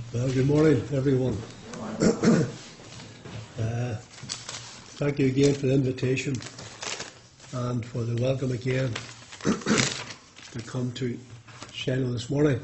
Well, good morning, everyone. Thank you again for the invitation and for the welcome again to come to Shiloh this morning.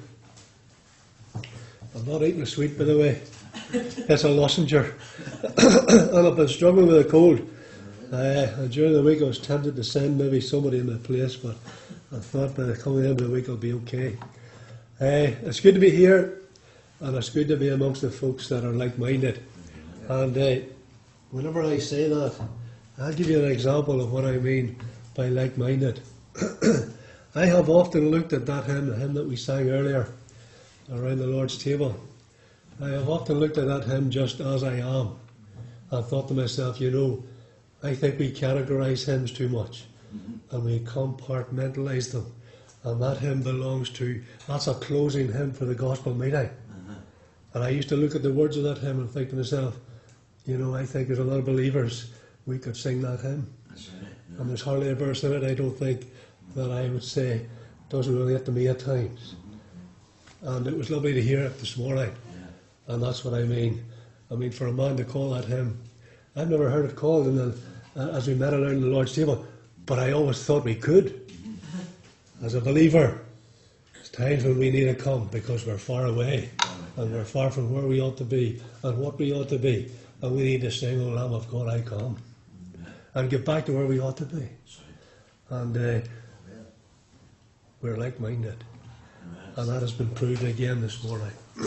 I'm not eating a sweet, by the way. It's a lozenge. And I've been struggling with a cold. And during the week I was tempted to send maybe somebody in my place, but I thought by the coming end of the week I'll be okay. It's good to be here, and it's good to be amongst the folks that are like-minded. And whenever I say that, I'll give you an example of what I mean by like-minded. I have often looked at that hymn, the hymn that we sang earlier, around the Lord's table. I have often looked at that hymn just as I am, and thought to myself, I think we categorise hymns too much, and we compartmentalise them. And that hymn that's a closing hymn for the gospel meeting. And I used to look at the words of that hymn and think to myself, I think there's a lot of believers, we could sing that hymn. That's right. Yeah. And there's hardly a verse in it, I don't think, that I would say doesn't relate to me at times. And it was lovely to hear it this morning. Yeah. And that's what I mean. I mean, for a man to call that hymn, I've never heard it called as we met around the Lord's table, but I always thought we could. As a believer, there's times when we need to come because we're far away and we're far from where we ought to be and what we ought to be, and we need to sing, "O Lamb of God, I come," and get back to where we ought to be. And we're like-minded, and that has been proved again this morning.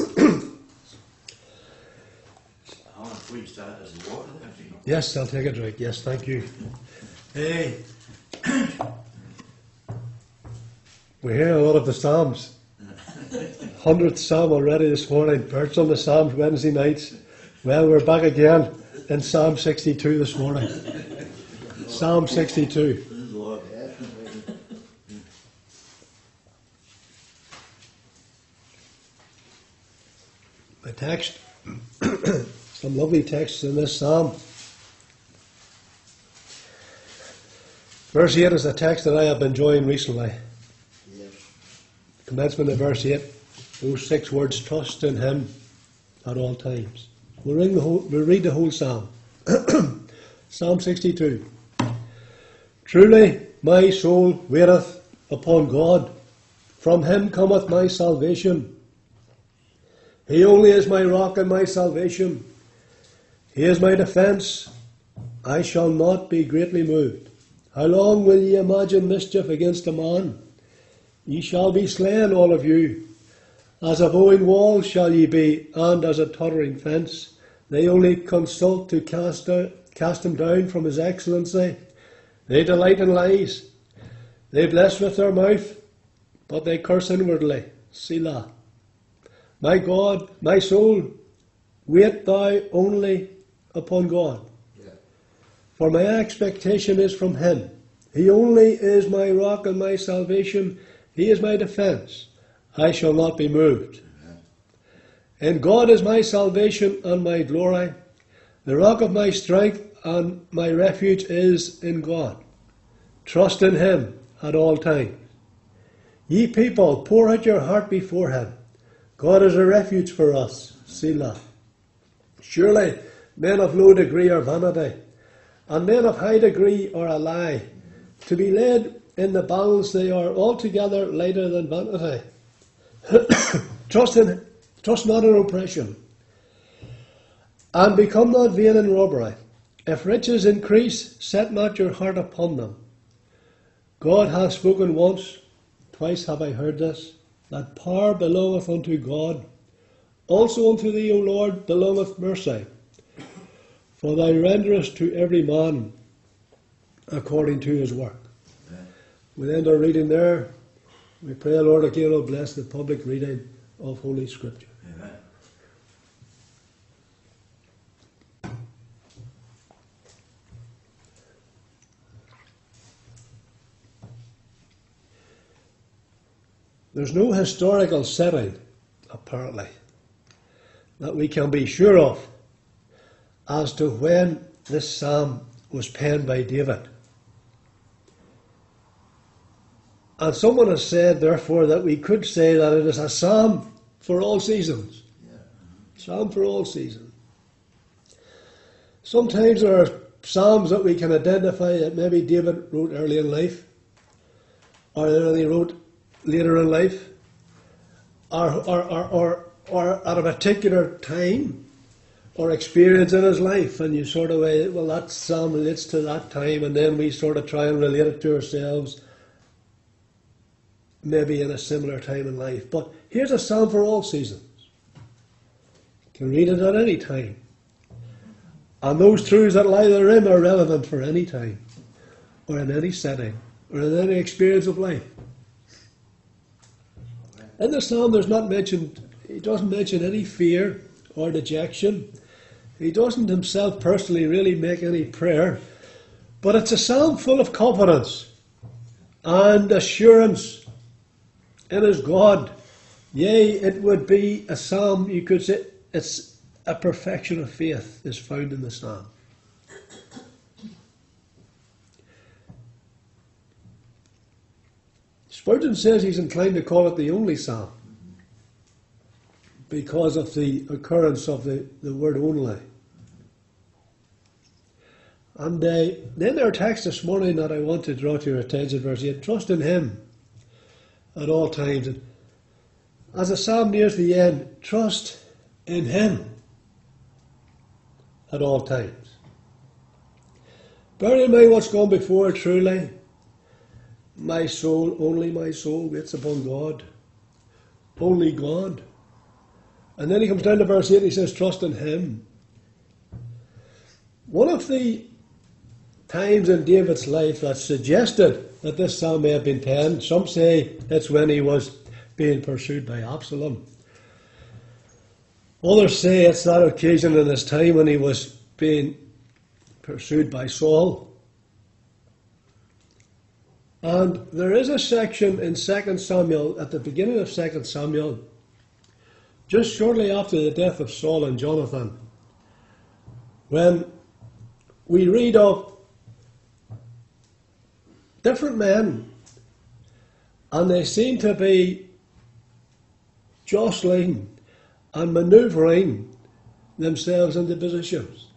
Yes, I'll take a drink. Yes, thank you. Hey. We hear a lot of the Psalms. 100th Psalm already this morning. Perched on the Psalms Wednesday nights. Well, we're back again in Psalm 62 this morning. Psalm 62. The text, some lovely texts in this Psalm. Verse 8 is a text that I have been enjoying recently. Commencement of verse 8, those 6 words, trust in Him at all times. We'll read the whole Psalm. Psalm 62. Truly my soul waiteth upon God. From Him cometh my salvation. He only is my rock and my salvation. He is my defence. I shall not be greatly moved. How long will ye imagine mischief against a man? Ye shall be slain, all of you. As a bowing wall shall ye be, and as a tottering fence. They only consult to cast him down from his excellency. They delight in lies. They bless with their mouth, but they curse inwardly. Selah. My God, my soul, wait thou only upon God. Yeah. For my expectation is from Him. He only is my rock and my salvation. He is my defence. I shall not be moved. And God is my salvation and my glory. The rock of my strength and my refuge is in God. Trust in Him at all times. Ye people, pour out your heart before Him. God is a refuge for us. Selah. Surely men of low degree are vanity, and men of high degree are a lie. To be led in the balance they are altogether lighter than vanity. Trust not in oppression, and become not vain in robbery. If riches increase, set not your heart upon them. God hath spoken once, twice have I heard this, that power belongeth unto God. Also unto thee, O Lord, belongeth mercy. For thou renderest to every man according to his work. We end our reading there. We pray, Lord, again will bless the public reading of Holy Scripture. Amen. There's no historical setting, apparently, that we can be sure of as to when this psalm was penned by David. And someone has said, therefore, that we could say that it is a psalm for all seasons. Psalm for all seasons. Sometimes there are psalms that we can identify that maybe David wrote early in life, or that he wrote later in life, or at a particular time or experience in his life, and you sort of, well, that psalm relates to that time, and then we sort of try and relate it to ourselves, maybe in a similar time in life. But here's a psalm for all seasons. You can read it at any time. And those truths that lie therein are relevant for any time, or in any setting, or in any experience of life. In the psalm, he doesn't mention any fear or dejection. He doesn't himself personally really make any prayer. But it's a psalm full of confidence and assurance in his God. Yea, it would be a psalm, you could say, it's a perfection of faith is found in the psalm. Spurgeon says he's inclined to call it the only psalm because of the occurrence of the word only. And then our text this morning that I want to draw to your attention, verse 8, trust in him at all times. And as the psalm nears the end, trust in him at all times. Bear in mind what's gone before, truly. My soul, only my soul waits upon God. Only God. And then he comes down to verse 8 and he says, trust in him. One of the times in David's life that suggested that this psalm may have been penned, some say it's when he was being pursued by Absalom. Others say it's that occasion in his time when he was being pursued by Saul. And there is a section in 2 Samuel, at the beginning of 2 Samuel, just shortly after the death of Saul and Jonathan, when we read of different men, and they seem to be jostling and manoeuvring themselves into positions.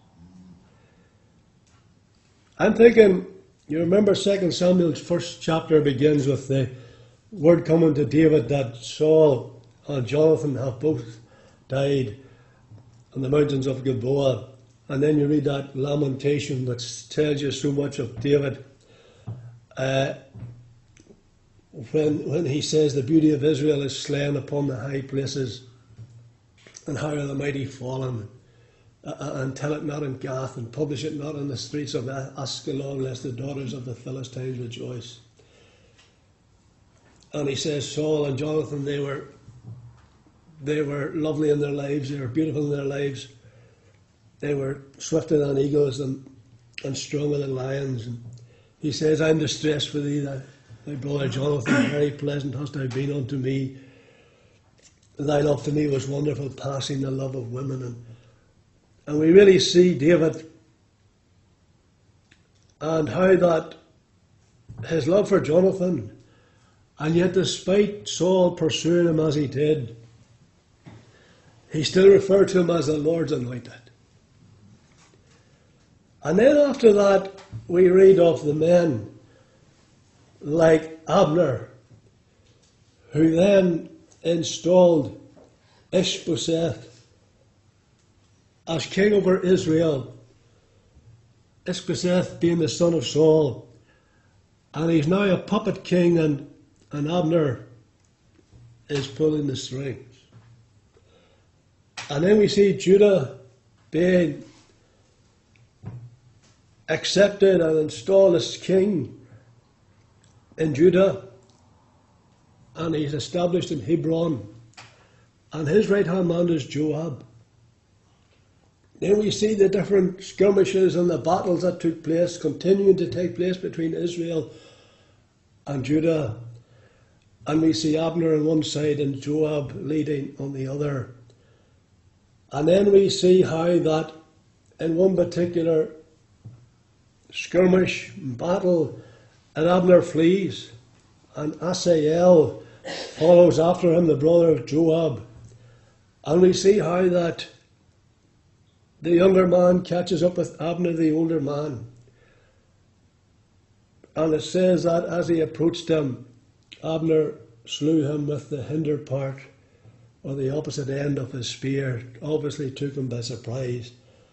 I'm thinking, you remember 2 Samuel's first chapter begins with the word coming to David that Saul and Jonathan have both died on the mountains of Gilboa. And then you read that lamentation that tells you so much of David. When he says the beauty of Israel is slain upon the high places, and how are the mighty fallen, and tell it not in Gath, and publish it not in the streets of Askelon, lest the daughters of the Philistines rejoice. And he says Saul and Jonathan, they were lovely in their lives, they were beautiful in their lives, they were swifter than eagles and stronger than lions. And he says, I'm distressed for thee, thy brother Jonathan, very pleasant hast thou been unto me. Thy love to me was wonderful, passing the love of women. And we really see David and how that his love for Jonathan, and yet despite Saul pursuing him as he did, he still referred to him as the Lord's anointed. And then after that, we read of the men like Abner, who then installed Ishbosheth as king over Israel. Ishbosheth being the son of Saul. And he's now a puppet king, and Abner is pulling the strings. And then we see Judah being accepted and installed as king in Judah, and he's established in Hebron, and his right hand man is Joab. Then we see the different skirmishes and the battles that took place, continuing to take place between Israel and Judah, and we see Abner on one side and Joab leading on the other. And then we see how that in one particular skirmish, battle, and Abner flees, and Asael follows after him, the brother of Joab, And we see how that the younger man catches up with Abner, the older man. And it says that as he approached him, Abner slew him with the hinder part, or the opposite end of his spear. Obviously took him by surprise.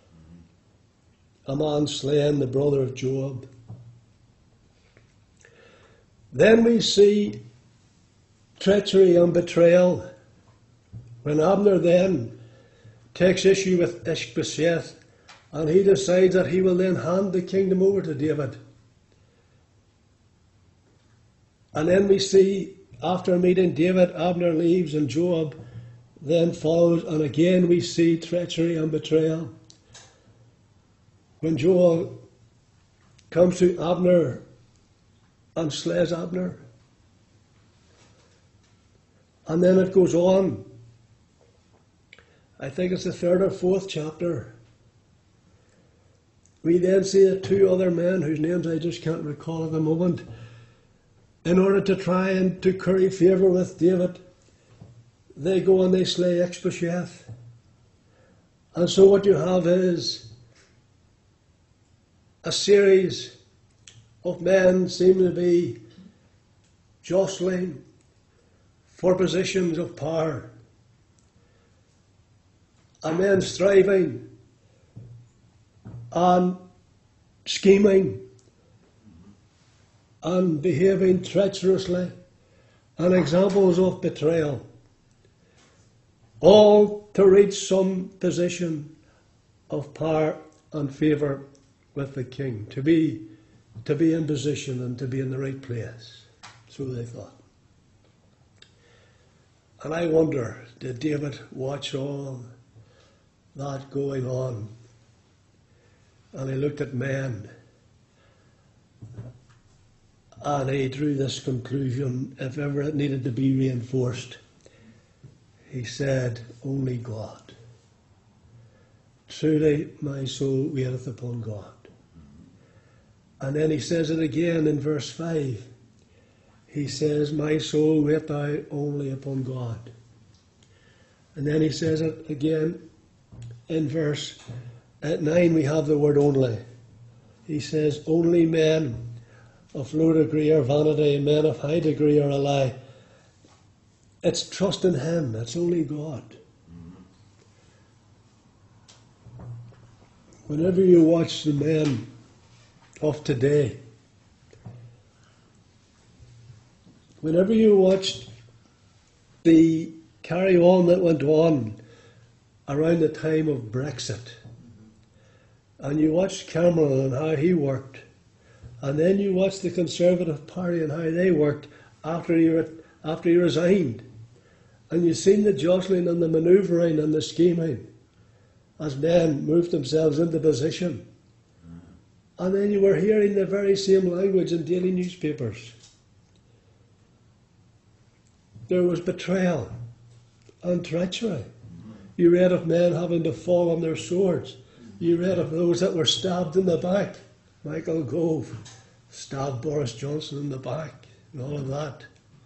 A man slain, the brother of Joab. Then we see treachery and betrayal. When Abner then takes issue with Ishbosheth, and he decides that he will then hand the kingdom over to David. And then we see, after meeting David, Abner leaves and Joab then follows, and again we see treachery and betrayal. When Joab comes to Abner and slays Abner. And then it goes on. I think it's the 3rd or 4th chapter. We then see the 2 other men whose names I just can't recall at the moment, in order to try and to curry favour with David, they go and they slay Ishbosheth. And so what you have is a series of men seem to be jostling for positions of power. And men striving and scheming and behaving treacherously, and examples of betrayal, all to reach some position of power and favour with the king, to be in position and to be in the right place. So they thought. And I wonder, did David watch all that going on? And he looked at men, and he drew this conclusion: if ever it needed to be reinforced, he said, only God. Truly my soul waiteth upon God. And then he says it again in verse 5. He says, my soul wait thou only upon God. And then he says it again in verse 9. We have the word only. He says, only men of low degree are vanity, men of high degree are a lie. It's trust in him. It's only God. Whenever you watch the men of today, whenever you watched the carry-on that went on around the time of Brexit, and you watched Cameron and how he worked, and then you watched the Conservative Party and how they worked after he resigned, and you've seen the jostling and the manoeuvring and the scheming as men moved themselves into position. And then you were hearing the very same language in daily newspapers. There was betrayal and treachery. You read of men having to fall on their swords. You read of those that were stabbed in the back. Michael Gove stabbed Boris Johnson in the back and all of that.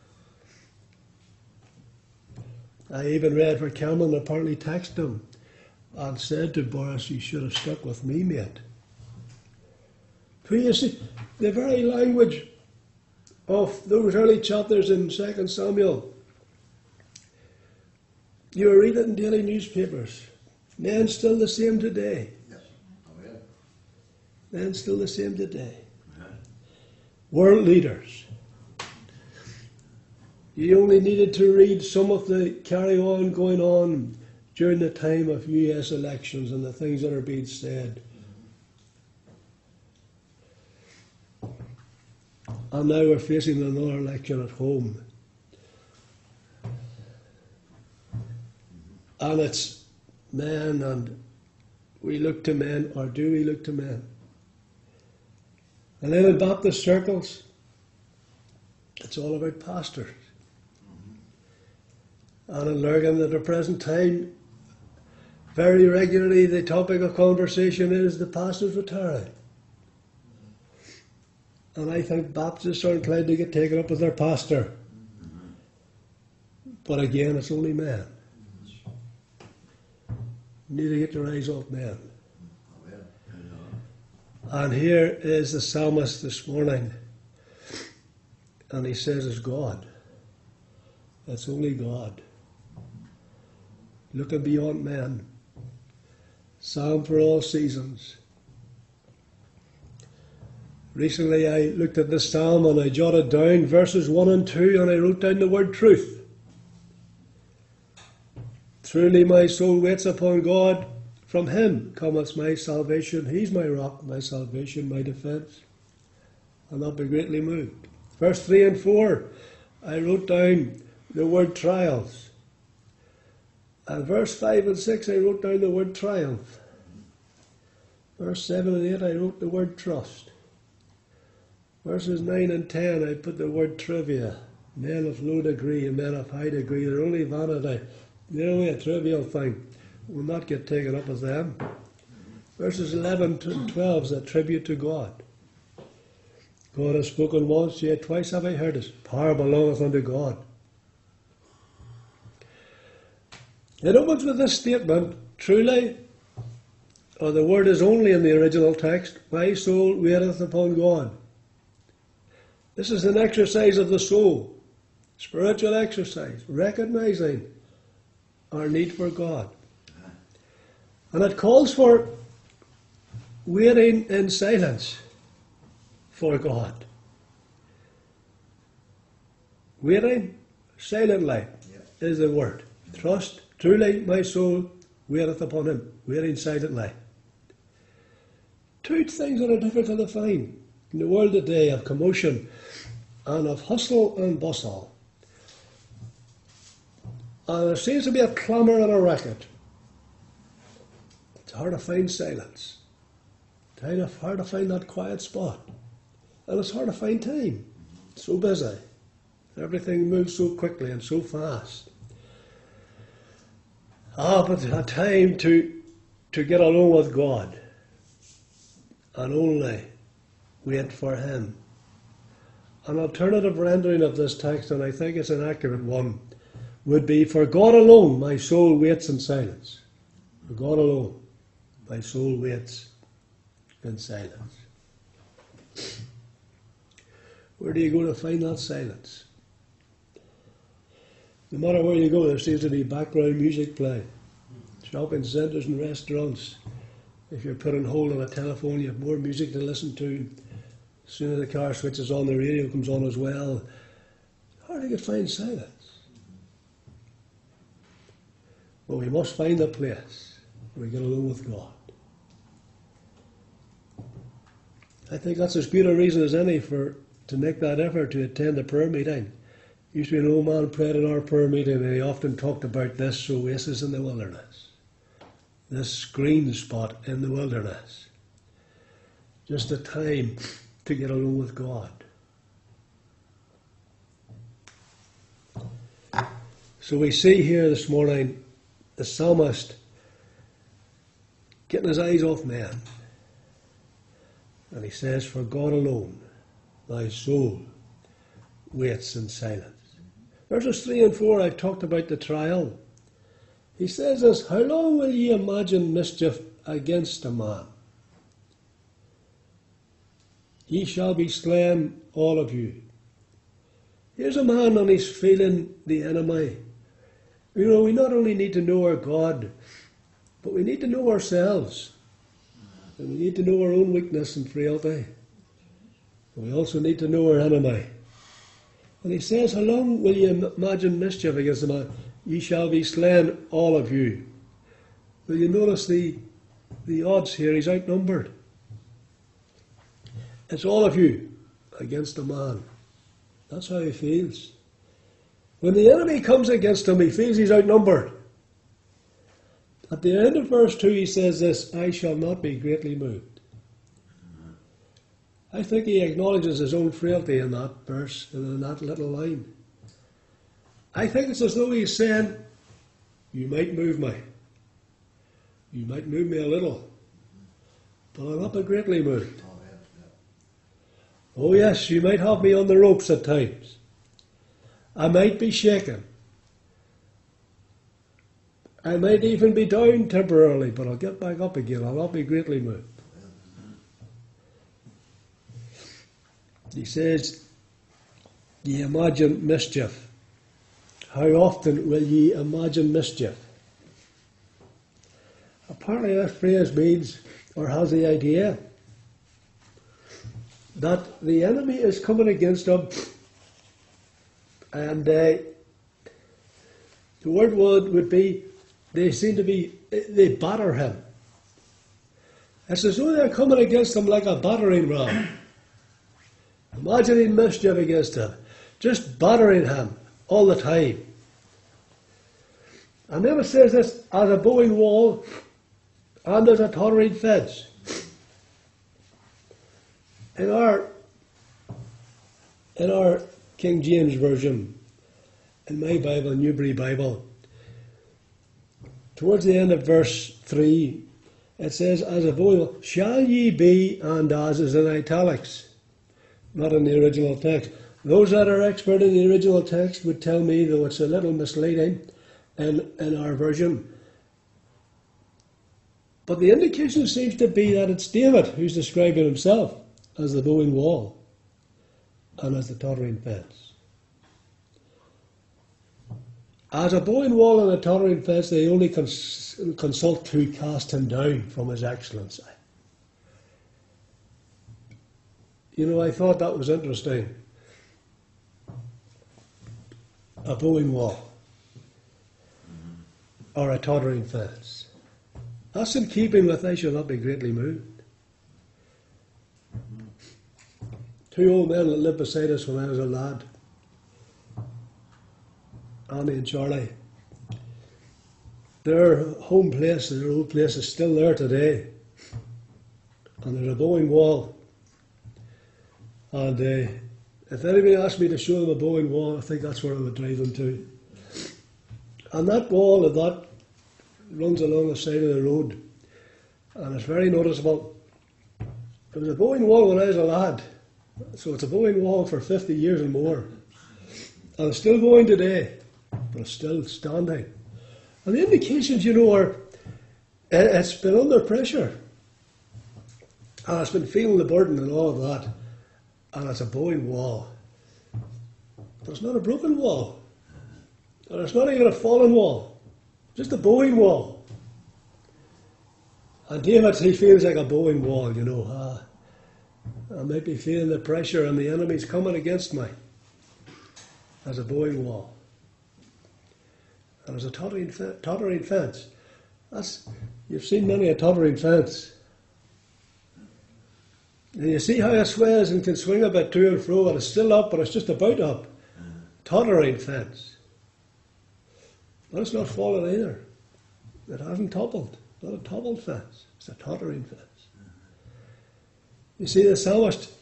I even read where Cameron apparently texted him and said to Boris, you should have stuck with me, mate. So you see, the very language of those early chapters in 2 Samuel, you read it in daily newspapers. Men still the same today. Yes. Oh, yeah. Men still the same today. World leaders. You only needed to read some of the carry-on going on during the time of US elections and the things that are being said. And now we're facing another election at home. And it's men, and we look to men, or do we look to men? And then in Baptist circles, it's all about pastors. And in Lurgan at the present time, very regularly the topic of conversation is the pastor's retiring. And I think Baptists are inclined to get taken up with their pastor. But again, it's only men. You need to get your eyes off men. And here is the psalmist this morning. And he says it's God. It's only God. Looking beyond men. Psalm for all seasons. Recently I looked at this psalm and I jotted down verses 1 and 2 and I wrote down the word truth. Truly my soul waits upon God. From him cometh my salvation. He's my rock, my salvation, my defence. I'll not be greatly moved. Verse 3 and 4, I wrote down the word trials. And verse 5 and 6, I wrote down the word triumph. Verse 7 and 8, I wrote the word trust. Verses 9 and 10, I put the word trivia. Men of low degree and men of high degree, they're only vanity. They're only a trivial thing. Will not get taken up with them. Verses 11 to 12 is a tribute to God. God has spoken once, yet twice have I heard it. Power belongeth unto God. It opens with this statement, truly, or the word is only in the original text, my soul waiteth upon God. This is an exercise of the soul, spiritual exercise, recognizing our need for God. And it calls for waiting in silence for God. Waiting silently is the word. Trust, truly my soul waiteth upon him, waiting silently. Two things that are difficult to find in the world today of commotion and of hustle and bustle. And there seems to be a clamour and a racket. It's hard to find silence. It's hard to find that quiet spot. And it's hard to find time. It's so busy. Everything moves so quickly and so fast. But a time to get alone with God. And only wait for him. An alternative rendering of this text, and I think it's an accurate one, would be, for God alone my soul waits in silence. For God alone my soul waits in silence. Where do you go to find that silence? No matter where you go, there seems to be background music playing. Shopping centres and restaurants. If you're put on hold on a telephone, you have more music to listen to. As soon as the car switches on, the radio comes on as well. How do you find silence? Well, we must find a place where we get alone with God. I think that's as good a reason as any to make that effort to attend a prayer meeting. Used to be an old man prayed in our prayer meeting, and he often talked about this oasis in the wilderness, this green spot in the wilderness. Just a time to get alone with God. So we see here this morning the psalmist getting his eyes off men. And he says, for God alone, my soul waits in silence. Verses 3 and 4, I've talked about the trial. He says this, how long will ye imagine mischief against a man? Ye shall be slain, all of you. Here's a man and he's feeling the enemy. You know, we not only need to know our God, but we need to know ourselves. And we need to know our own weakness and frailty. And we also need to know our enemy. And he says, how long will you imagine mischief against a man? Ye shall be slain, all of you. Will you notice the odds here? He's outnumbered. It's all of you against a man. That's how he feels. When the enemy comes against him, he feels he's outnumbered. At the end of verse 2 he says this, I shall not be greatly moved. I think he acknowledges his own frailty in that verse, and in that little line. I think it's as though he's saying, you might move me. You might move me a little. But I'll not be greatly moved. Oh yes, you might have me on the ropes at times. I might be shaken. I might even be down temporarily, but I'll get back up again. I'll not be greatly moved. He says, ye imagine mischief. How often will ye imagine mischief? Apparently that phrase means, or has the idea, that the enemy is coming against him, and the word would be, they batter him. It's as though they're coming against him like a battering ram. Imagining mischief against him. Just battering him all the time. And then it says this, as a bowing wall and as a tottering fence. In our King James Version, in my Bible, Newbury Bible, towards the end of verse 3, it says, as a bowing wall, shall ye be, and as is in italics, not in the original text. Those that are expert in the original text would tell me, though it's a little misleading in our version. But the indication seems to be that it's David who's describing himself as the bowing wall and as the tottering fence. As a bowing wall and a tottering fence, they only consult to cast him down from his excellency. You know, I thought that was interesting. A bowing wall or a tottering fence. That's in keeping with I shall not be greatly moved. Two old men that lived beside us when I was a lad, Annie and Charlie. Their home place, their old place is still there today. And there's a bowing wall. And if anybody asked me to show them a bowing wall, I think that's where I would drive them to. And that wall that runs along the side of the road. And it's very noticeable. It was a bowing wall when I was a lad. So it's a bowing wall for 50 years and more. And it's still going today, but it's still standing. And the indications, you know, are it's been under pressure. And it's been feeling the burden and all of that. And it's a bowing wall. But it's not a broken wall. And it's not even a fallen wall. Just a bowing wall. And David, he feels like a bowing wall, you know. I might be feeling the pressure and the enemy's coming against me. As a bowing wall. And as a tottering fence. You've seen many a tottering fence. And you see how it sways and can swing a bit to and fro, and it's still up, but it's just about up. Tottering fence. But it's not fallen either. It hasn't toppled. Not a toppled fence. It's a tottering fence. You see, the psalmist,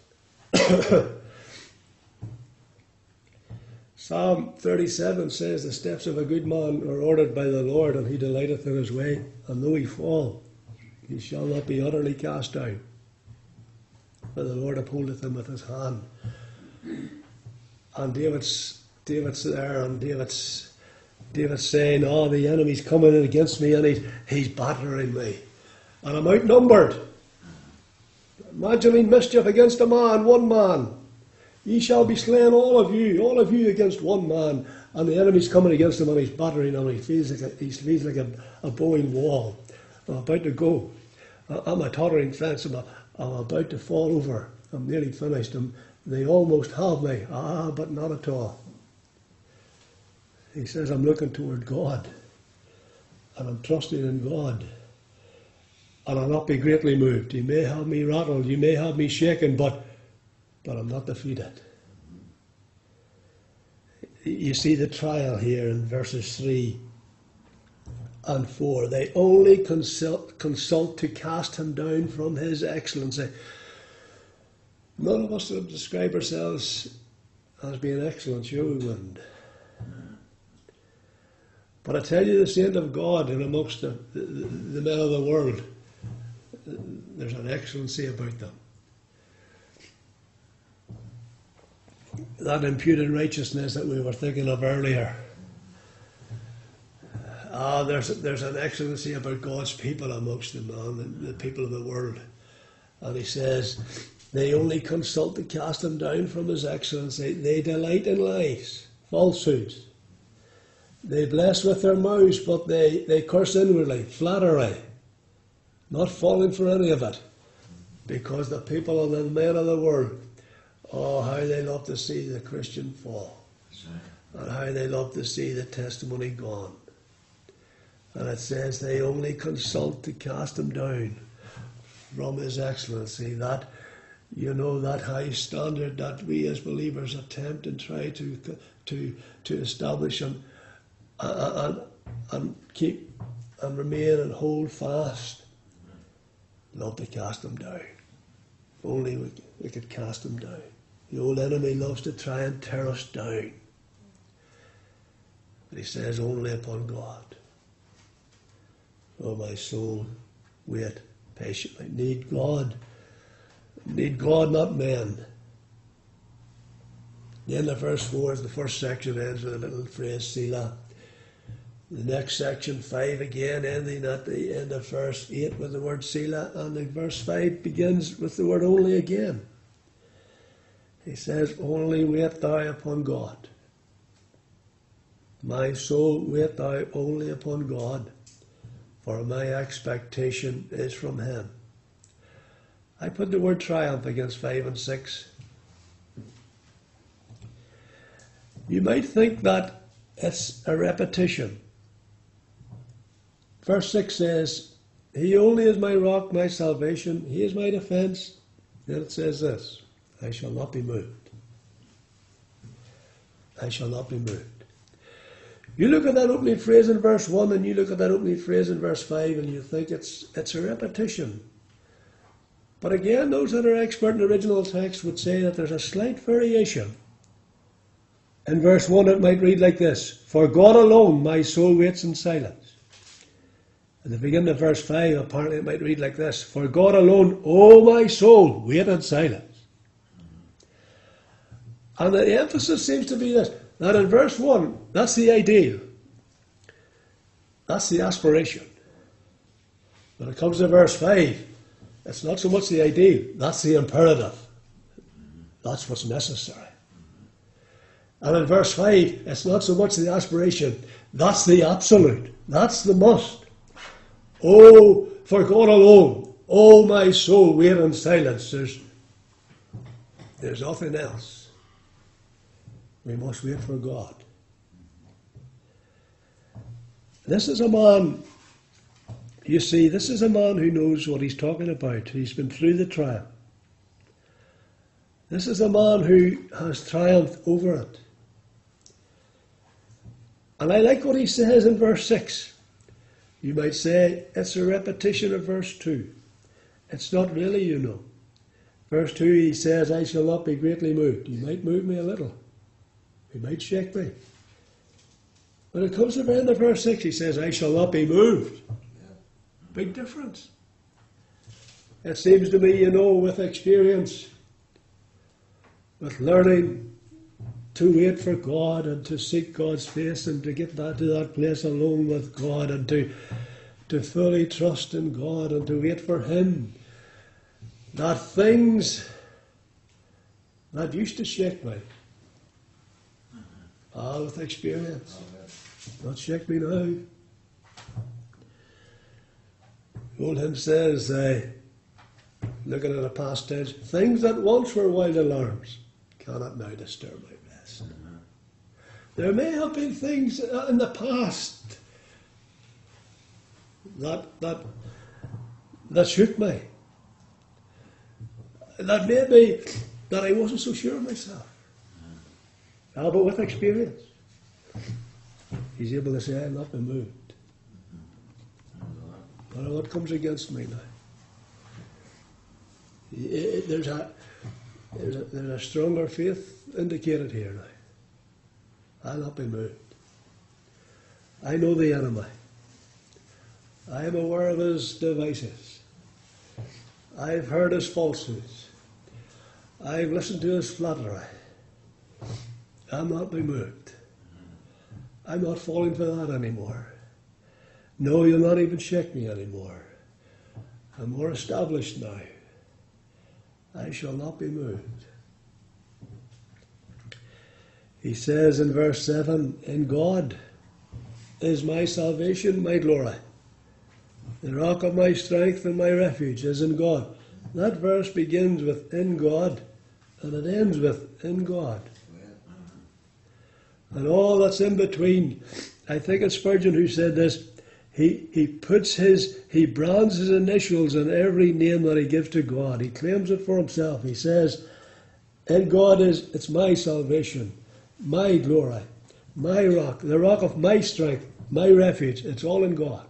Psalm 37 says, the steps of a good man are ordered by the Lord, and he delighteth in his way. And though he fall, he shall not be utterly cast down. For the Lord upholdeth him with his hand. And David's there, and David's saying, oh, the enemy's coming in against me, and he's battering me. And I'm outnumbered. Imagining mischief against a man, one man. Ye shall be slain, all of you against one man. And the enemy's coming against him, and he's battering him. He feels like a bowing wall. I'm about to go. I'm a tottering fence. I'm about to fall over. I'm nearly finished. They almost have me. But not at all. He says, I'm looking toward God. And I'm trusting in God. And I'll not be greatly moved. You may have me rattled. You may have me shaken. But I'm not defeated. You see the trial here in verses 3 and 4. They only consult to cast him down from his excellency. None of us would describe ourselves as being excellent, sure we wouldn't. But I tell you, the saint of God in amongst the men of the world, there's an excellency about them. That imputed righteousness that we were thinking of earlier. There's an excellency about God's people amongst them, man, the people of the world. And he says, they only consult to cast them down from his excellency. They delight in lies, falsehoods. They bless with their mouths, but they curse inwardly, flattery, not falling for any of it. Because the people and the men of the world, oh, how they love to see the Christian fall. And how they love to see the testimony gone. And it says they only consult to cast him down from his excellency. That, you know, that high standard that we as believers attempt and try to establish and keep and remain and hold fast. Love to cast him down. If only we could cast him down. The old enemy loves to try and tear us down. But he says only upon God. Oh, my soul, wait patiently. Need God. Need God, not men. The end of verse 4 is the first section, ends with a little phrase, Selah. The next section, 5 again, ending at the end of verse 8 with the word Selah. And the verse 5 begins with the word only again. He says, only wait thou upon God. My soul, wait thou only upon God, for my expectation is from him. I put the word triumph against 5 and 6. You might think that it's a repetition. Verse 6 says, he only is my rock, my salvation, he is my defense. Then it says this, I shall not be moved. I shall not be moved. You look at that opening phrase in verse 1 and you look at that opening phrase in verse 5 and you think it's a repetition. But again, those that are expert in the original text would say that there's a slight variation. In verse 1 it might read like this, for God alone my soul waits in silence. At the beginning of verse 5 apparently it might read like this, for God alone, O my soul, wait in silence. And the emphasis seems to be this, that in verse 1, that's the ideal. That's the aspiration. When it comes to verse 5, it's not so much the ideal, that's the imperative. That's what's necessary. And in verse 5, it's not so much the aspiration, that's the absolute. That's the must. Oh, for God alone, oh my soul, wait in silence. There's nothing else. We must wait for God. This is a man, you see, this is a man who knows what he's talking about. He's been through the trial. This is a man who has triumphed over it. And I like what he says in verse 6. You might say it's a repetition of verse 2. It's not really, you know. Verse 2 he says, I shall not be greatly moved. You might move me a little. You might shake me. When it comes to the end of verse 6, he says, I shall not be moved. Big difference. It seems to me, you know, with experience, with learning to wait for God and to seek God's face and to get back to that place alone with God and to fully trust in God and to wait for him, that things that used to shake me, with experience, not shake me now. The old hymn says, looking at a past tense, things that once were wild alarms cannot now disturb my rest. There may have been things in the past that shook me. That made me, that I wasn't so sure of myself. But with experience, he's able to say, I'll not be moved. No matter what comes against me now. There's a stronger faith indicated here now. I'll not be moved. I know the enemy. I am aware of his devices. I've heard his falsehoods. I've listened to his flattery. I'll not be moved. I'm not falling for that anymore. No, you'll not even shake me anymore. I'm more established now. I shall not be moved. He says in verse 7, in God is my salvation, my glory. The rock of my strength and my refuge is in God. That verse begins with in God, and it ends with in God. And all that's in between, I think it's Spurgeon who said this, he brands his initials in every name that he gives to God. He claims it for himself. He says, in God it's my salvation, my glory, my rock, the rock of my strength, my refuge. It's all in God.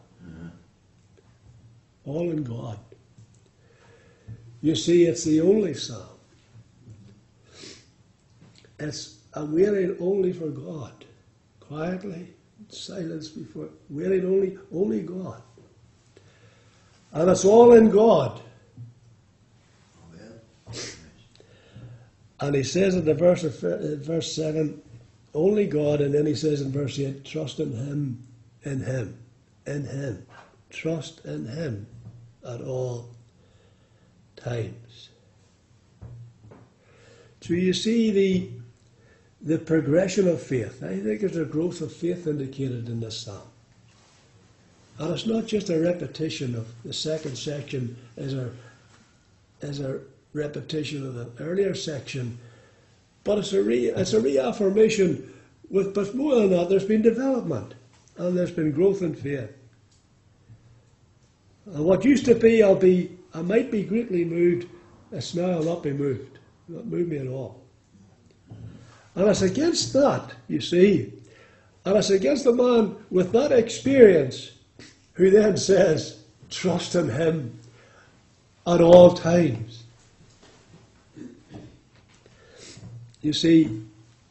All in God. You see, it's the only psalm. I'm waiting only for God. Quietly, silence before, waiting only God. And it's all in God. And he says in the verse 7, only God, and then he says in verse 8, trust in Him, in Him, in Him. Trust in Him at all times. So you see the progression of faith. I think there's a growth of faith indicated in this psalm. And it's not just a repetition of the second section as a repetition of the earlier section, but it's a reaffirmation. But more than that, there's been development and there's been growth in faith. And what used to be, I might be greatly moved. It's now I'll not be moved. It will not move me at all. And it's against that, you see. And it's against the man with that experience who then says, trust in Him at all times. You see,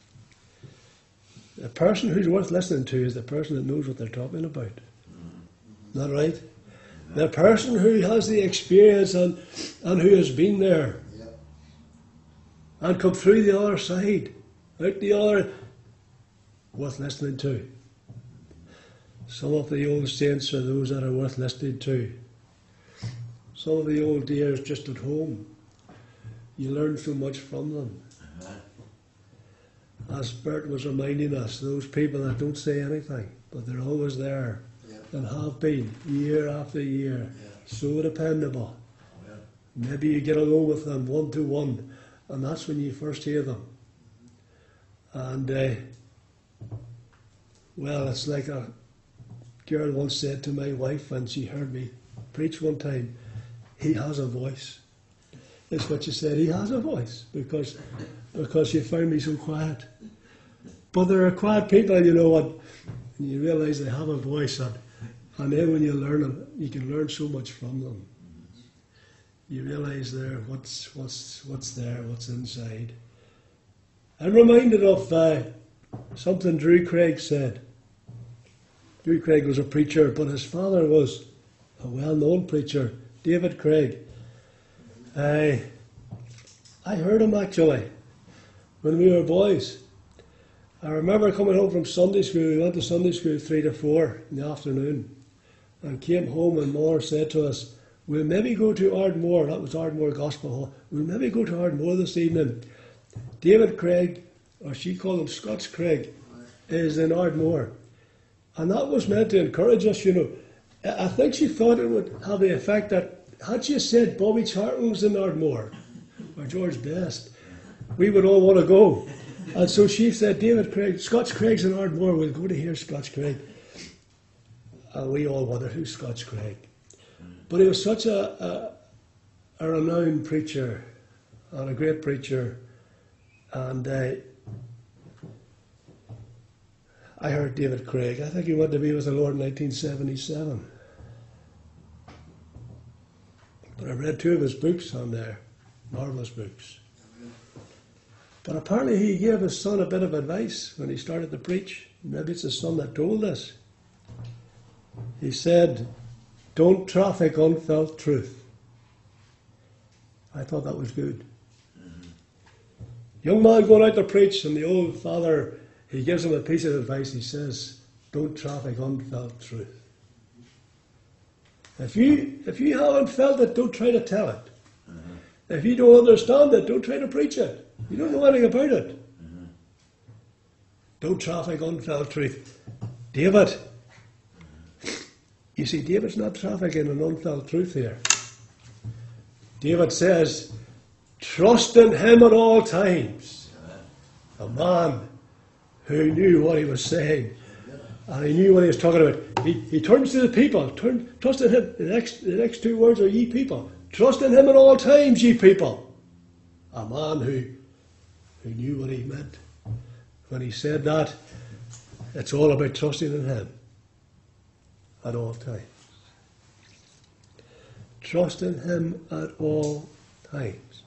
the person who's worth listening to is the person that knows what they're talking about. Isn't that right? The person who has the experience and who has been there and come through the other side, out the other, worth listening to. Some of the old saints are those that are worth listening to. Some of the old dears just at home, you learn so much from them. As Bert was reminding us, those people that don't say anything, but they're always there and have been year after year, so dependable. Maybe you get along with them one-to-one, and that's when you first hear them. And, well, it's like a girl once said to my wife when she heard me preach one time, he has a voice. It's what she said, he has a voice, because she found me so quiet. But there are quiet people, you know, and you realise they have a voice, and then when you learn them, you can learn so much from them. You realise there what's there, what's inside. I'm reminded of something Drew Craig said. Drew Craig was a preacher, but his father was a well-known preacher, David Craig. I heard him actually when we were boys. I remember coming home from Sunday school. We went to Sunday school 3 to 4 in the afternoon and came home, and Mother said to us, we'll maybe go to Ardmore. That was Ardmore Gospel Hall. We'll maybe go to Ardmore this evening. David Craig, or she called him Scots Craig, is in Ardmore. And that was meant to encourage us, you know. I think she thought it would have the effect that, had she said Bobby Charlton's in Ardmore, or George Best, we would all want to go. And so she said, David Craig, Scots Craig's in Ardmore, we'll go to hear Scots Craig. And we all wondered, who's Scots Craig? But he was such a renowned preacher, and a great preacher. And I heard David Craig. I think he went to be with the Lord in 1977. But I read 2 of his books on there, marvellous books. But apparently he gave his son a bit of advice when he started to preach. Maybe it's his son that told us. He said, don't traffic unfelt truth. I thought that was good. Young man going out to preach, and the old father, he gives him a piece of advice. He says, don't traffic unfelt truth. If you haven't felt it, don't try to tell it. If you don't understand it, don't try to preach it. You don't know anything about it. Don't traffic unfelt truth. David, you see, David's not trafficking in unfelt truth here. David says, trust in him at all times. A man who knew what he was saying. And he knew what he was talking about. He turns to the people. Trust in him. The next two words are ye people. Trust in him at all times, ye people. A man who knew what he meant. When he said that, it's all about trusting in him at all times. Trust in him at all times.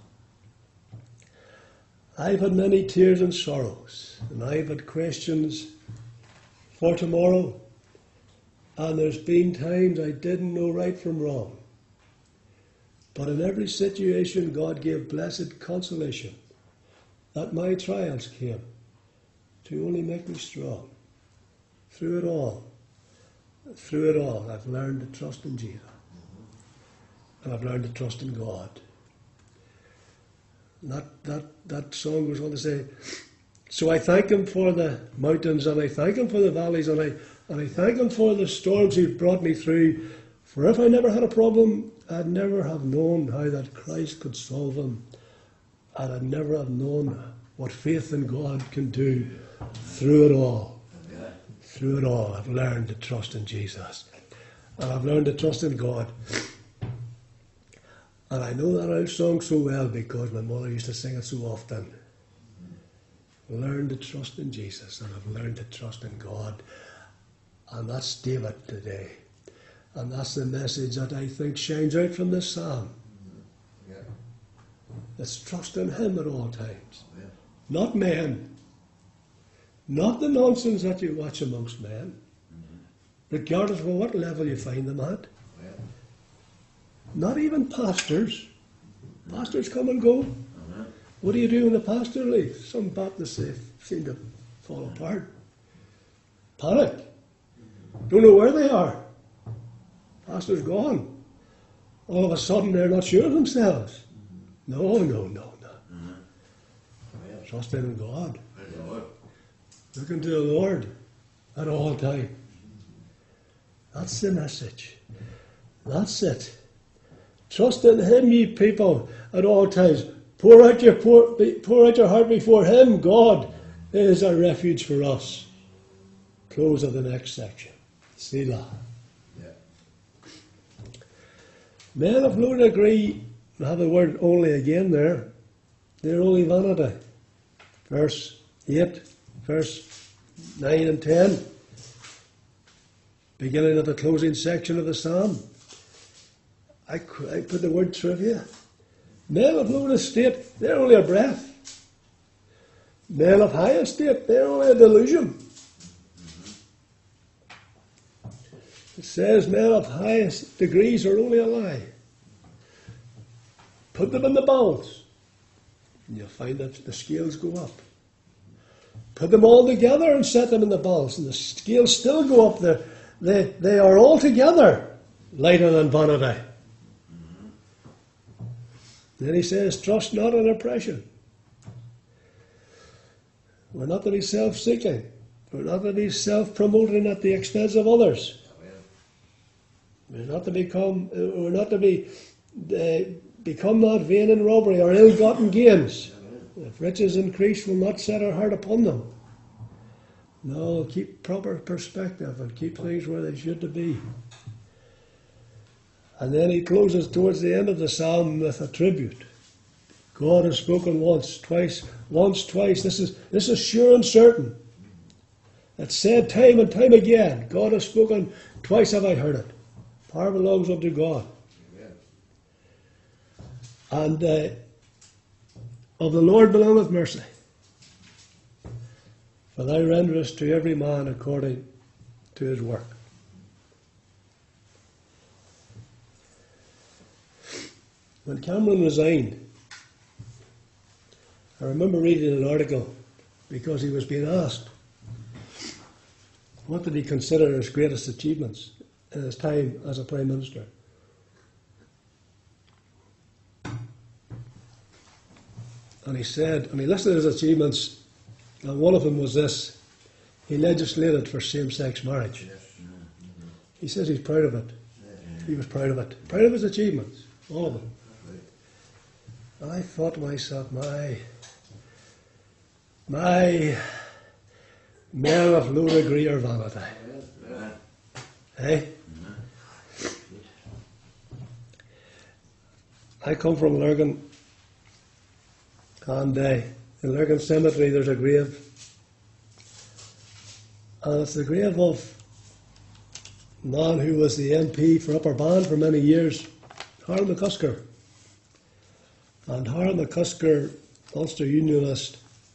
I've had many tears and sorrows, and I've had questions for tomorrow, and there's been times I didn't know right from wrong. But in every situation, God gave blessed consolation that my trials came to only make me strong. Through it all, I've learned to trust in Jesus. And I've learned to trust in God. That song goes on to say, so I thank him for the mountains, and I thank him for the valleys, and I thank him for the storms he brought me through. For if I never had a problem, I'd never have known how that Christ could solve them. And I'd never have known what faith in God can do through it all. Through it all, I've learned to trust in Jesus. And I've learned to trust in God. And I know that old song so well because my mother used to sing it so often. Learn to trust in Jesus, and I've learned to trust in God. And that's David today. And that's the message that I think shines out from this psalm. Let's trust in him at all times. Not men. Not the nonsense that you watch amongst men. Regardless of what level you find them at. Not even pastors. Pastors come and go. What do you do when the pastor leaves? Some Baptists seem to fall apart. Panic. Don't know where they are. Pastor's gone. All of a sudden they're not sure of themselves. No. Trust in God. Looking to the Lord at all times. That's the message. That's it. Trust in him, ye people, at all times. Pour out your heart before him. God is a refuge for us. Close of the next section. Selah. Men of low degree, I have the word only again there. They're only vanity. Verse 8, verse 9 and 10. Beginning of the closing section of the psalm. I put the word trivia. Men of low estate, they're only a breath. Men of high estate, they're only a delusion. It says men of highest degrees are only a lie. Put them in the balance, and you'll find that the scales go up. Put them all together and set them in the balance, and the scales still go up there. They are all together lighter than vanity. Then he says, trust not in oppression. We're not to be self-seeking. We're not to be self-promoting at the expense of others. We're not to become not vain in robbery or ill-gotten gains. If riches increase, we'll not set our heart upon them. No, keep proper perspective and keep things where they should be. And then he closes towards the end of the psalm with a tribute. God has spoken once, twice. This is sure and certain. It's said time and time again. God has spoken, twice have I heard it. Power belongs unto God. Amen. And of the Lord belongeth mercy. For thou renderest to every man according to his work. When Cameron resigned, I remember reading an article because he was being asked what did he consider his greatest achievements in his time as a Prime Minister. And he said, and he listed his achievements, and one of them was this: he legislated for same-sex marriage. He says he's proud of it. He was proud of it. Proud of his achievements, all of them. And I thought to myself, my men of low degree or vanity. Hey? I come from Lurgan, and in Lurgan Cemetery there's a grave, and it's the grave of a man who was the MP for Upper Bann for many years, Harold McCusker. And Harold McCusker, Ulster Unionist,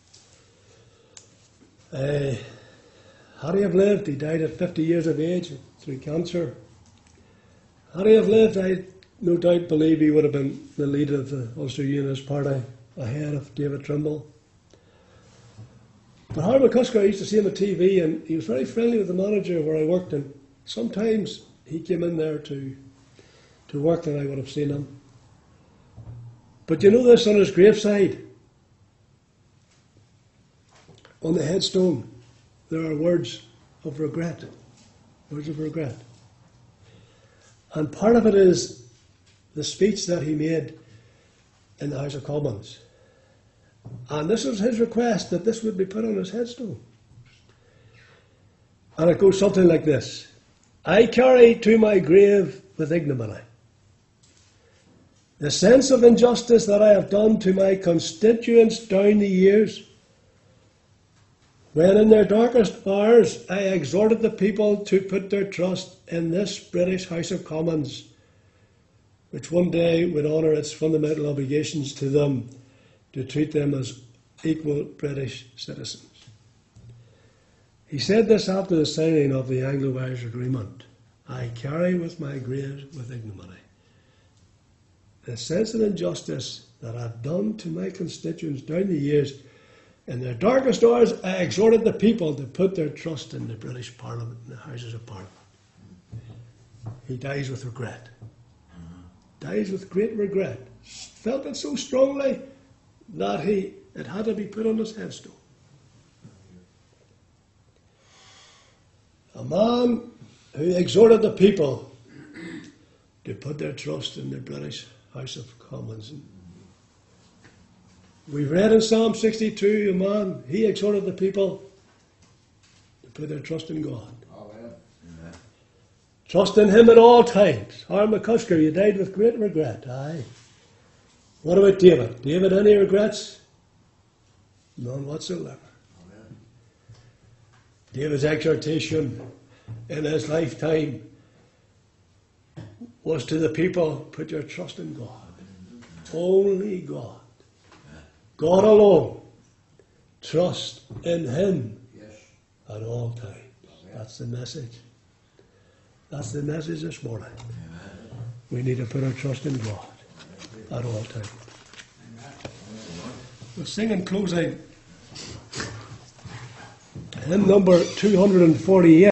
had he have lived, he died at 50 years of age through cancer. Had he have lived, I no doubt believe he would have been the leader of the Ulster Unionist Party ahead of David Trimble. But Harold McCusker, I used to see him on TV, and he was very friendly with the manager where I worked, and sometimes he came in there to work and I would have seen him. But you know this, on his graveside, on the headstone, there are words of regret. Words of regret. And part of it is the speech that he made in the House of Commons. And this was his request, that this would be put on his headstone. And it goes something like this: I carry to my grave with ignominy the sense of injustice that I have done to my constituents down the years, when in their darkest hours I exhorted the people to put their trust in this British House of Commons, which one day would honour its fundamental obligations to them to treat them as equal British citizens. He said this after the signing of the Anglo-Irish Agreement: I carry with my grave with ignominy the sense of injustice that I've done to my constituents down the years. In their darkest hours, I exhorted the people to put their trust in the British Parliament and the Houses of Parliament. He dies with regret. Dies with great regret. Felt it so strongly that it had to be put on his headstone. A man who exhorted the people to put their trust in the British House of Commons. We've read in Psalm 62, a man, he exhorted the people to put their trust in God. Amen. Trust in him at all times. Harold McCusker, you died with great regret. Aye. What about David? David, any regrets? None whatsoever. Amen. David's exhortation in his lifetime was to the people: put your trust in God. Only God. God alone. Trust in him at all times. That's the message. That's the message this morning. We need to put our trust in God at all times. We'll sing in closing hymn number 248.